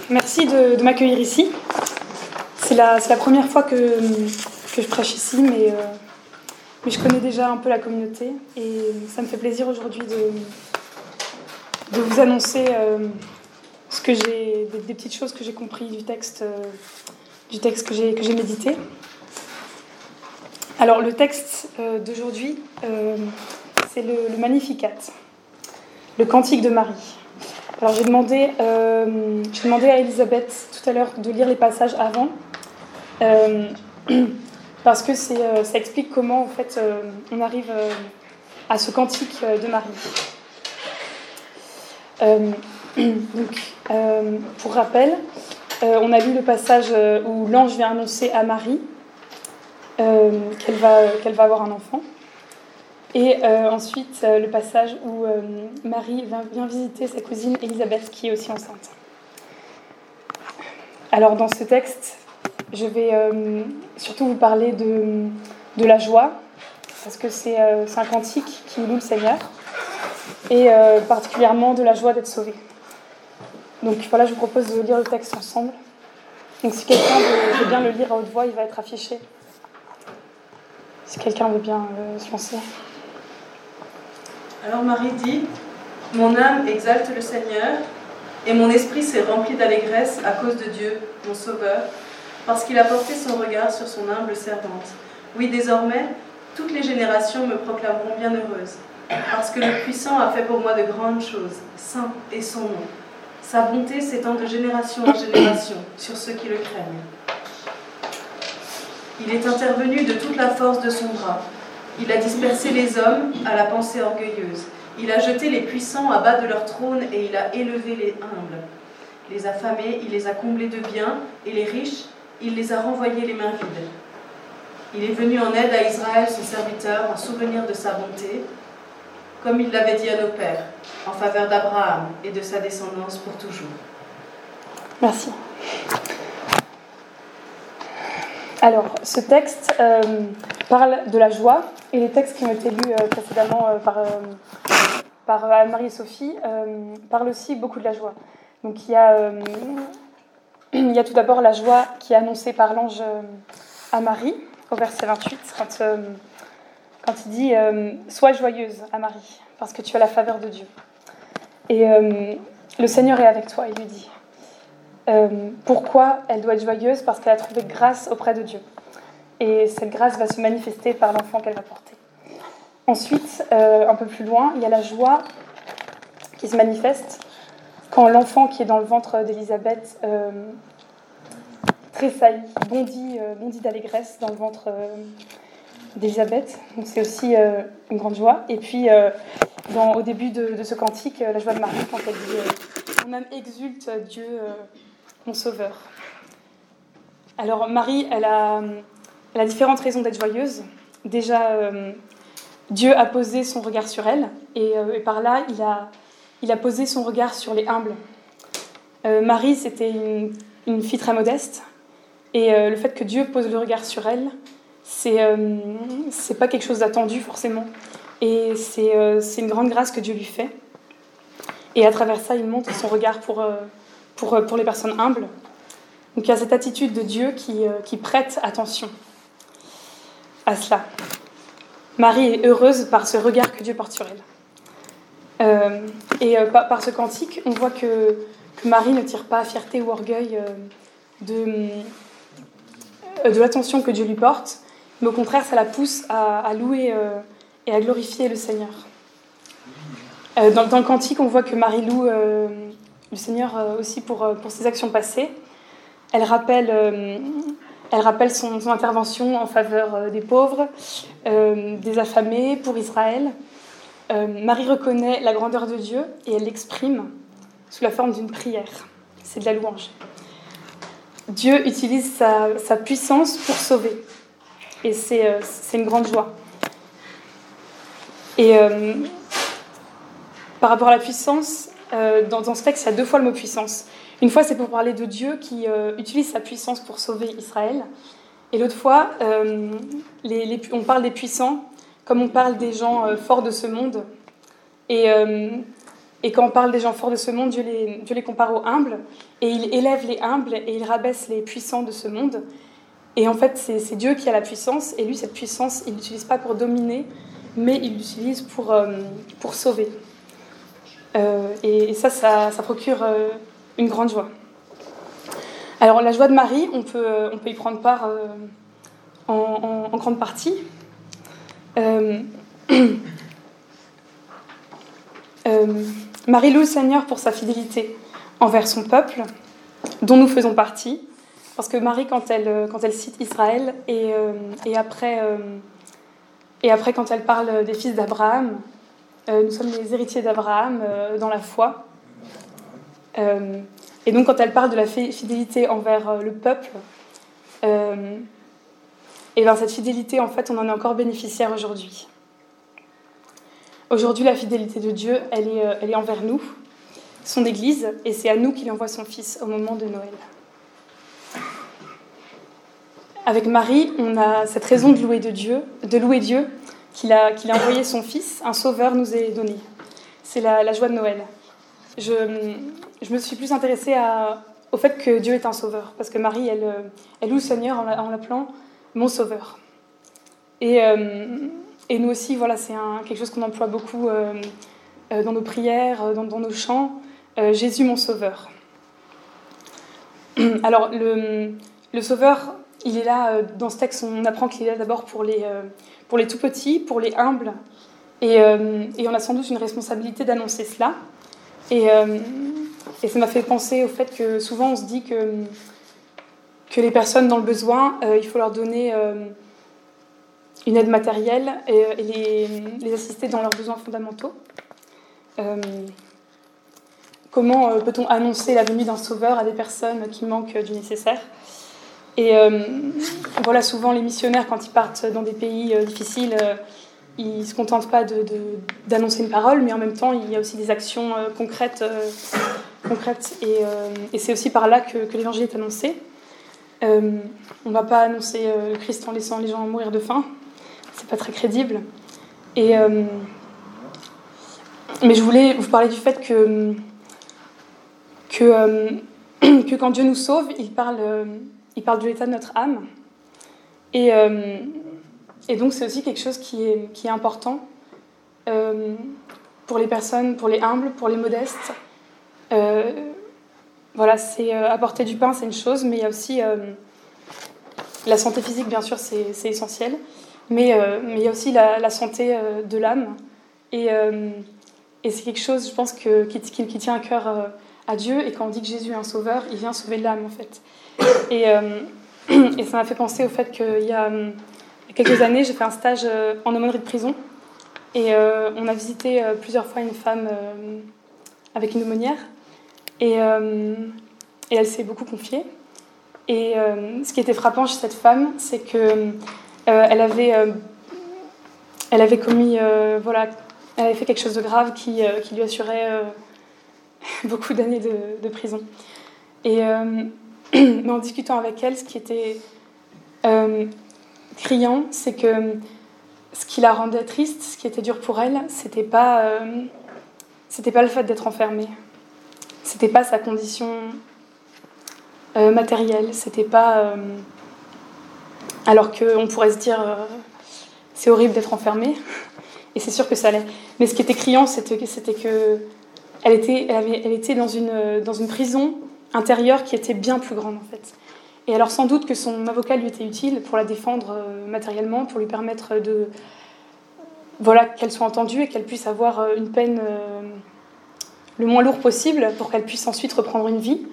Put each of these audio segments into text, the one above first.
Merci de m'accueillir ici. C'est la première fois que je prêche ici, mais je connais déjà un peu la communauté et ça me fait plaisir aujourd'hui de vous annoncer des petites choses que j'ai compris du texte que j'ai médité. Alors le texte d'aujourd'hui, c'est le Magnificat, le Cantique de Marie. Alors j'ai demandé à Elisabeth tout à l'heure de lire les passages avant, parce que ça explique comment en fait on arrive à ce cantique de Marie. Pour rappel, on a lu le passage où l'ange vient annoncer à Marie qu'elle va avoir un enfant. Et ensuite, le passage où Marie vient visiter sa cousine Elisabeth, qui est aussi enceinte. Alors, dans ce texte, je vais surtout vous parler de la joie, parce que c'est un cantique qui loue le Seigneur, et particulièrement de la joie d'être sauvé. Donc voilà, je vous propose de lire le texte ensemble. Donc si quelqu'un veut bien le lire à haute voix, il va être affiché. Si quelqu'un veut bien se lancer. Alors Marie dit : Mon âme exalte le Seigneur, et mon esprit s'est rempli d'allégresse à cause de Dieu, mon Sauveur, parce qu'il a porté son regard sur son humble servante. Oui, désormais, toutes les générations me proclameront bienheureuse, parce que le Puissant a fait pour moi de grandes choses. Saint est son nom. Sa bonté s'étend de génération en génération sur ceux qui le craignent. Il est intervenu de toute la force de son bras. Il a dispersé les hommes à la pensée orgueilleuse. Il a jeté les puissants à bas de leur trône et il a élevé les humbles. Les affamés, il les a comblés de biens, et les riches, il les a renvoyés les mains vides. Il est venu en aide à Israël, son serviteur, en souvenir de sa bonté, comme il l'avait dit à nos pères, en faveur d'Abraham et de sa descendance pour toujours. Merci. Alors, ce texte parle de la joie, et les textes qui ont été lus précédemment par Anne-Marie et Sophie parlent aussi beaucoup de la joie. Donc il y a tout d'abord la joie qui est annoncée par l'ange à Marie, au verset 28, quand il dit « Sois joyeuse à Marie, parce que tu as la faveur de Dieu. » Et le Seigneur est avec toi, il lui dit. Pourquoi elle doit être joyeuse ? Parce qu'elle a trouvé grâce auprès de Dieu. Et cette grâce va se manifester par l'enfant qu'elle va porter. Ensuite, un peu plus loin, il y a la joie qui se manifeste quand l'enfant qui est dans le ventre d'Élisabeth tressaillit, bondit d'allégresse dans le ventre d'Élisabeth. Donc c'est aussi une grande joie. Et puis, au début de ce cantique, la joie de Marie, quand elle dit « Mon âme exulte Dieu, mon Sauveur ». Alors Marie, elle a différentes raisons d'être joyeuse. Déjà, Dieu a posé son regard sur elle, et par là, il a posé son regard sur les humbles. Marie, c'était une fille très modeste, et le fait que Dieu pose le regard sur elle, c'est pas quelque chose d'attendu forcément, et c'est une grande grâce que Dieu lui fait. Et à travers ça, il montre son regard pour les personnes humbles. Donc il y a cette attitude de Dieu qui prête attention à cela. Marie est heureuse par ce regard que Dieu porte sur elle. Par ce cantique, on voit que Marie ne tire pas fierté ou orgueil de l'attention que Dieu lui porte, mais au contraire, ça la pousse à louer et à glorifier le Seigneur. Dans le cantique, on voit que Marie loue le Seigneur aussi pour ses actions passées. Elle rappelle son intervention en faveur des pauvres, des affamés, pour Israël. Marie reconnaît la grandeur de Dieu et elle l'exprime sous la forme d'une prière. C'est de la louange. Dieu utilise sa puissance pour sauver. Et c'est une grande joie. Et par rapport à la puissance, dans ce texte, il y a 2 fois le mot puissance. Une fois, c'est pour parler de Dieu qui utilise sa puissance pour sauver Israël. Et l'autre fois, on parle des puissants comme on parle des gens forts de ce monde. Et Et quand on parle des gens forts de ce monde, Dieu les compare aux humbles, et il élève les humbles et il rabaisse les puissants de ce monde. Et en fait, c'est Dieu qui a la puissance, et lui, cette puissance, il ne l'utilise pas pour dominer, mais il l'utilise pour sauver. Et ça procure une grande joie. Alors, la joie de Marie, on peut y prendre part en grande partie. Marie loue le Seigneur pour sa fidélité envers son peuple, dont nous faisons partie. Parce que Marie, quand elle cite Israël, et après, quand elle parle des fils d'Abraham, nous sommes les héritiers d'Abraham dans la foi. Et donc, quand elle parle de la fidélité envers le peuple, et bien cette fidélité, en fait, on en est encore bénéficiaire aujourd'hui. Aujourd'hui, la fidélité de Dieu, elle est envers nous, son Église, et c'est à nous qu'il envoie son Fils au moment de Noël. Avec Marie, on a cette raison de louer Dieu, qu'il a envoyé son Fils, un sauveur nous est donné. C'est la joie de Noël. Je me suis plus intéressée au fait que Dieu est un sauveur, parce que Marie, elle loue le Seigneur en l'appelant mon sauveur. Et nous aussi, voilà, c'est quelque chose qu'on emploie beaucoup dans nos prières, dans nos chants. Jésus, mon sauveur. Alors, le sauveur, il est là, dans ce texte, on apprend qu'il est là d'abord pour les tout petits, pour les humbles. Et on a sans doute une responsabilité d'annoncer cela. Et ça m'a fait penser au fait que souvent, on se dit que les personnes dans le besoin, il faut leur donner une aide matérielle et les assister dans leurs besoins fondamentaux. Comment peut-on annoncer la venue d'un sauveur à des personnes qui manquent du nécessaire ? Et voilà, souvent les missionnaires, quand ils partent dans des pays difficiles, ils ne se contentent pas d'annoncer une parole, mais en même temps, il y a aussi des actions concrètes. Et c'est aussi par là que l'évangile est annoncé. On ne va pas annoncer le Christ en laissant les gens mourir de faim. C'est pas très crédible. Mais je voulais vous parler du fait que quand Dieu nous sauve, il parle de l'état de notre âme. Et donc c'est aussi quelque chose qui est important pour les personnes, pour les humbles, pour les modestes. Voilà, c'est apporter du pain, c'est une chose, mais il y a aussi la santé physique, bien sûr, c'est essentiel. Mais il y a aussi la santé de l'âme. Et c'est quelque chose, je pense, qui tient à cœur à Dieu. Et quand on dit que Jésus est un sauveur, il vient sauver l'âme, en fait. Et ça m'a fait penser au fait qu'il y a quelques années, j'ai fait un stage en aumônerie de prison. Et on a visité plusieurs fois une femme avec une aumônière. Et elle s'est beaucoup confiée. Et ce qui était frappant chez cette femme, c'est que elle avait commis, elle avait fait quelque chose de grave qui lui assurait beaucoup d'années de prison. Et mais en discutant avec elle, ce qui était criant, c'est que ce qui la rendait triste, ce qui était dur pour elle, c'était pas le fait d'être enfermée. C'était pas sa condition matérielle. C'était pas alors qu'on pourrait se dire c'est horrible d'être enfermée, et c'est sûr que ça l'est. Mais ce qui était criant, c'était que elle était dans une prison intérieure qui était bien plus grande, en fait. Et alors sans doute que son avocat lui était utile pour la défendre matériellement, pour lui permettre qu'elle soit entendue et qu'elle puisse avoir une peine le moins lourde possible pour qu'elle puisse ensuite reprendre une vie.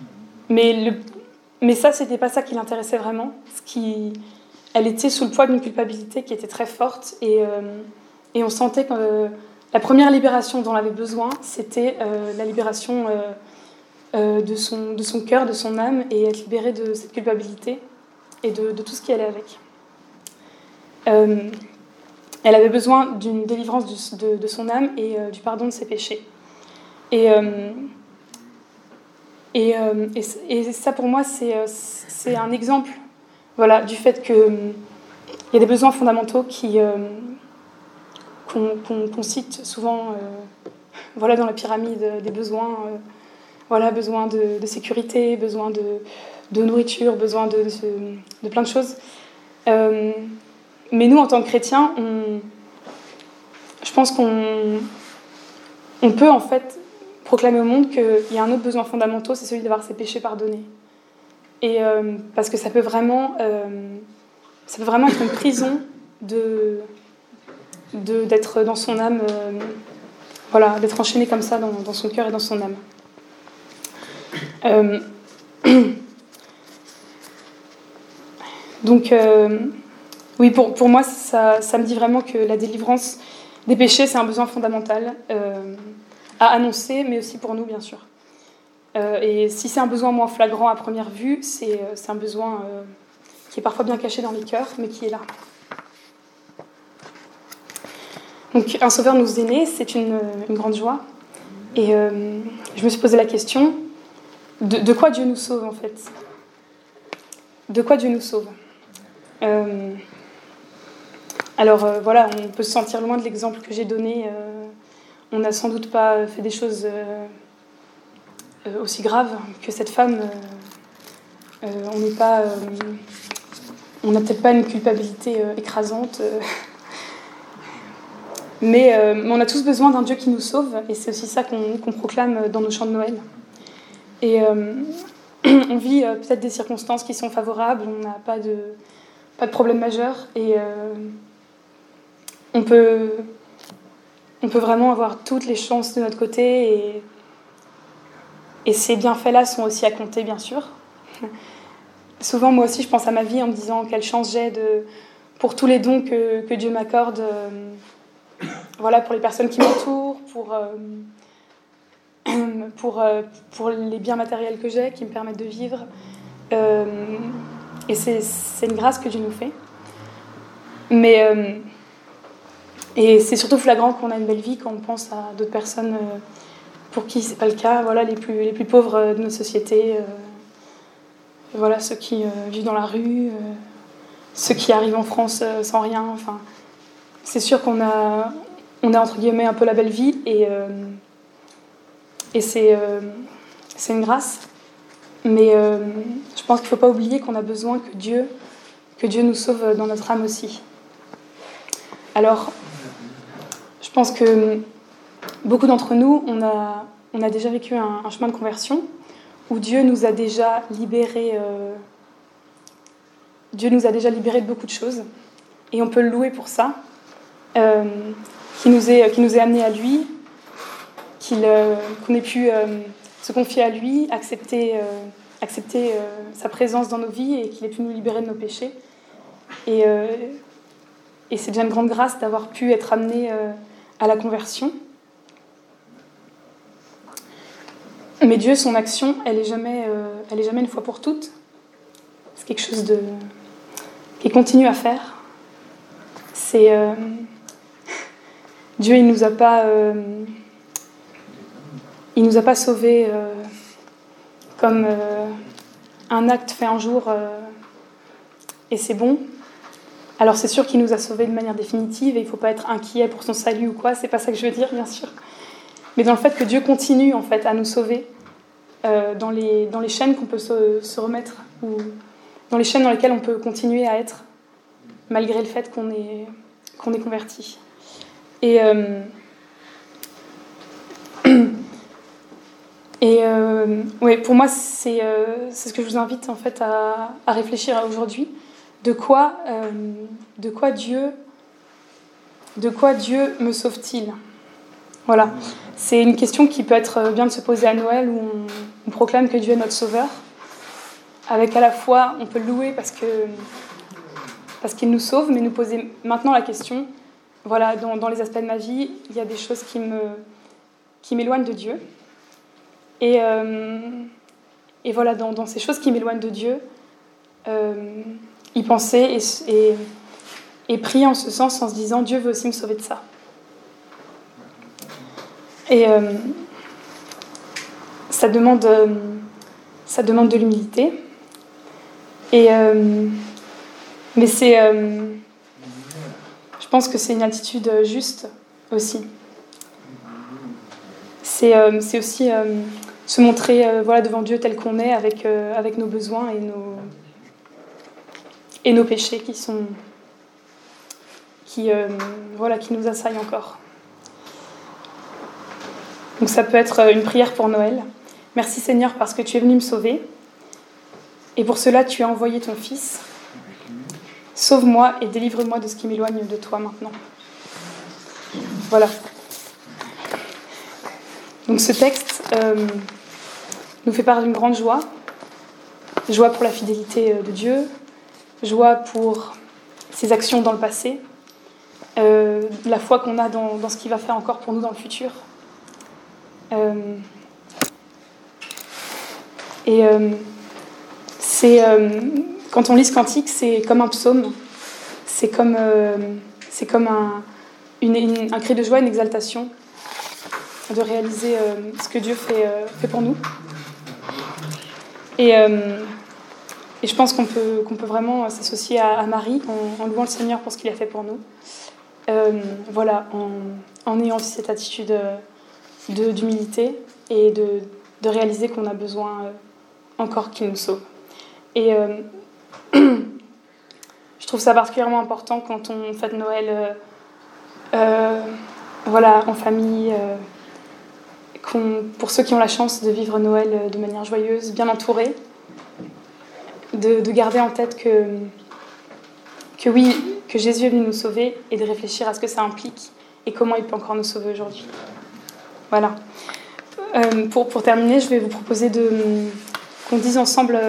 Mais ça, c'était pas ça qui l'intéressait vraiment. Elle était sous le poids d'une culpabilité qui était très forte, et on sentait que la première libération dont elle avait besoin, c'était la libération de son cœur, de son âme, et être libérée de cette culpabilité et de tout ce qui allait avec. Elle avait besoin d'une délivrance de son âme et du pardon de ses péchés. Et ça, pour moi, c'est un exemple, voilà, du fait qu'il y a des besoins fondamentaux qu'on cite souvent voilà, dans la pyramide des besoins. Voilà, besoin de sécurité, besoin de nourriture, besoin de plein de choses. Mais nous, en tant que chrétiens, je pense qu'on peut en fait proclamer au monde qu'il y a un autre besoin fondamental, c'est celui d'avoir ses péchés pardonnés. Et parce que ça peut vraiment être une prison d'être dans son âme, voilà, d'être enchaîné comme ça dans son cœur et dans son âme. Donc, oui, pour moi, ça me dit vraiment que la délivrance des péchés, c'est un besoin fondamental à annoncer, mais aussi pour nous, bien sûr. Et si c'est un besoin moins flagrant à première vue, c'est un besoin qui est parfois bien caché dans les cœurs, mais qui est là. Donc, un sauveur nous est né, c'est une grande joie. Et je me suis posé la question, de quoi Dieu nous sauve, en fait ? De quoi Dieu nous sauve ? Alors, voilà, on peut se sentir loin de l'exemple que j'ai donné. On n'a sans doute pas fait des choses aussi graves que cette femme. On n'a peut-être pas une culpabilité écrasante. Mais on a tous besoin d'un Dieu qui nous sauve, et c'est aussi ça qu'on proclame dans nos chants de Noël. Et on vit peut-être des circonstances qui sont favorables, on n'a pas de problème majeur, et on peut vraiment avoir toutes les chances de notre côté, et ces bienfaits-là sont aussi à compter, bien sûr. Souvent, moi aussi, je pense à ma vie en me disant quelle chance j'ai pour tous les dons que Dieu m'accorde, voilà, pour les personnes qui m'entourent, pour les biens matériels que j'ai, qui me permettent de vivre. Et c'est une grâce que Dieu nous fait. Mais et c'est surtout flagrant qu'on a une belle vie quand on pense à d'autres personnes pour qui c'est pas le cas. Voilà, les plus pauvres de notre société. Voilà, ceux qui vivent dans la rue, ceux qui arrivent en France sans rien. Enfin, c'est sûr qu'on a entre guillemets un peu la belle vie, et c'est une grâce. Mais je pense qu'il ne faut pas oublier qu'on a besoin que Dieu nous sauve dans notre âme aussi. Alors, je pense que beaucoup d'entre nous, on a déjà vécu un chemin de conversion où Dieu nous a déjà libérés. Dieu nous a déjà libérés de beaucoup de choses, et on peut le louer pour ça, qui nous est amené à lui, qu'on ait pu se confier à lui, accepter sa présence dans nos vies, et qu'il ait pu nous libérer de nos péchés. Et c'est déjà une grande grâce d'avoir pu être amené à la conversion. Mais Dieu, son action, elle est jamais une fois pour toutes. C'est quelque chose qu'il continue à faire. C'est Dieu, il nous a pas sauvés comme un acte fait un jour et c'est bon. Alors c'est sûr qu'il nous a sauvés de manière définitive, et il ne faut pas être inquiet pour son salut ou quoi, c'est pas ça que je veux dire, bien sûr. Mais dans le fait que Dieu continue en fait à nous sauver dans les chaînes qu'on peut se remettre, ou dans les chaînes dans lesquelles on peut continuer à être malgré le fait qu'on est converti. Et ouais, pour moi, c'est ce que je vous invite en fait à réfléchir aujourd'hui. De quoi Dieu me sauve-t-il ? Voilà, c'est une question qui peut être bien de se poser à Noël, où on proclame que Dieu est notre sauveur. Avec à la fois, on peut le louer parce qu'il nous sauve, mais nous poser maintenant la question. Voilà, dans les aspects de ma vie, il y a des choses qui m'éloignent de Dieu. Et voilà, dans ces choses qui m'éloignent de Dieu, y penser et prier en ce sens, en se disant Dieu veut aussi me sauver de ça. Et ça demande de l'humilité. Mais je pense que c'est une attitude juste aussi. c'est aussi se montrer voilà, devant Dieu tel qu'on est, avec nos besoins et nos péchés qui nous assaillent encore. Donc ça peut être une prière pour Noël. Merci Seigneur parce que tu es venu me sauver. Et pour cela, tu as envoyé ton Fils. Sauve-moi et délivre-moi de ce qui m'éloigne de toi maintenant. Voilà. Donc ce texte nous fait part d'une grande joie. Joie pour la fidélité de Dieu. Joie pour ses actions dans le passé. La foi qu'on a dans ce qu'il va faire encore pour nous dans le futur. Quand on lit ce cantique, c'est comme un psaume, c'est comme un cri de joie, une exaltation, de réaliser ce que Dieu fait pour nous. Et je pense qu'on peut vraiment s'associer à Marie en louant le Seigneur pour ce qu'il a fait pour nous. En ayant aussi cette attitude d'humilité et de réaliser qu'on a besoin encore qu'il nous sauve. Et je trouve ça particulièrement important quand on fête Noël en famille, pour ceux qui ont la chance de vivre Noël de manière joyeuse, bien entourés, de garder en tête que Jésus est venu nous sauver et de réfléchir à ce que ça implique et comment il peut encore nous sauver aujourd'hui. Voilà. Pour terminer, je vais vous proposer qu'on dise ensemble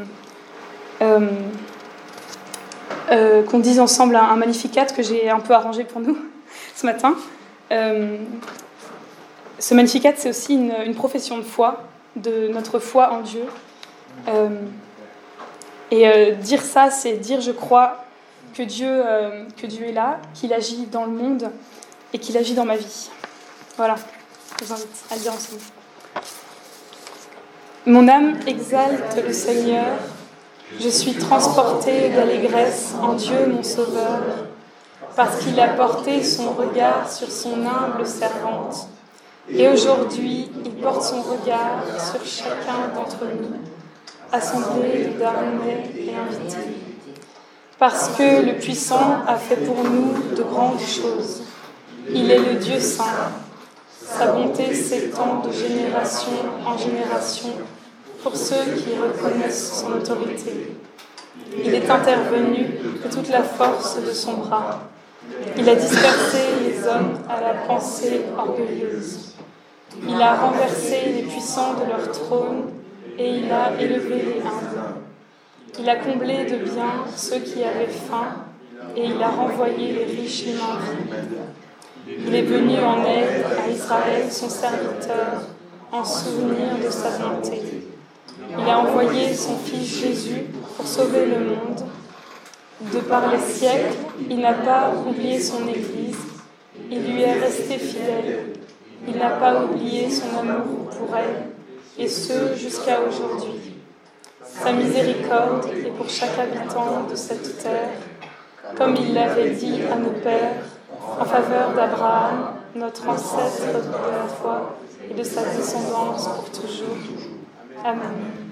un Magnificat que j'ai un peu arrangé pour nous ce matin. Ce Magnificat, c'est aussi une profession de foi, de notre foi en Dieu. Dire ça, c'est dire je crois que Dieu est là, qu'il agit dans le monde et qu'il agit dans ma vie. Voilà, je vous invite à le dire ensemble. Mon âme exalte le Seigneur, je suis transportée d'allégresse en Dieu mon Sauveur, parce qu'il a porté son regard sur son humble servante. Et aujourd'hui, il porte son regard sur chacun d'entre nous, assemblés, damnés et invités. Parce que le Puissant a fait pour nous de grandes choses. Il est le Dieu saint. Sa bonté s'étend de génération en génération pour ceux qui reconnaissent son autorité. Il est intervenu de toute la force de son bras. Il a dispersé les hommes à la pensée orgueilleuse. Il a renversé les puissants de leur trône et il a élevé les humbles. Il a comblé de bien ceux qui avaient faim et il a renvoyé les riches les mains vides. Il est venu en aide à Israël, son serviteur, en souvenir de sa bonté. Il a envoyé son Fils Jésus pour sauver le monde. De par les siècles, il n'a pas oublié son Église. Il lui est resté fidèle. Il n'a pas oublié son amour pour elle, et ce jusqu'à aujourd'hui. Sa miséricorde est pour chaque habitant de cette terre, comme il l'avait dit à nos pères, en faveur d'Abraham, notre ancêtre de la foi, et de sa descendance pour toujours. Amen.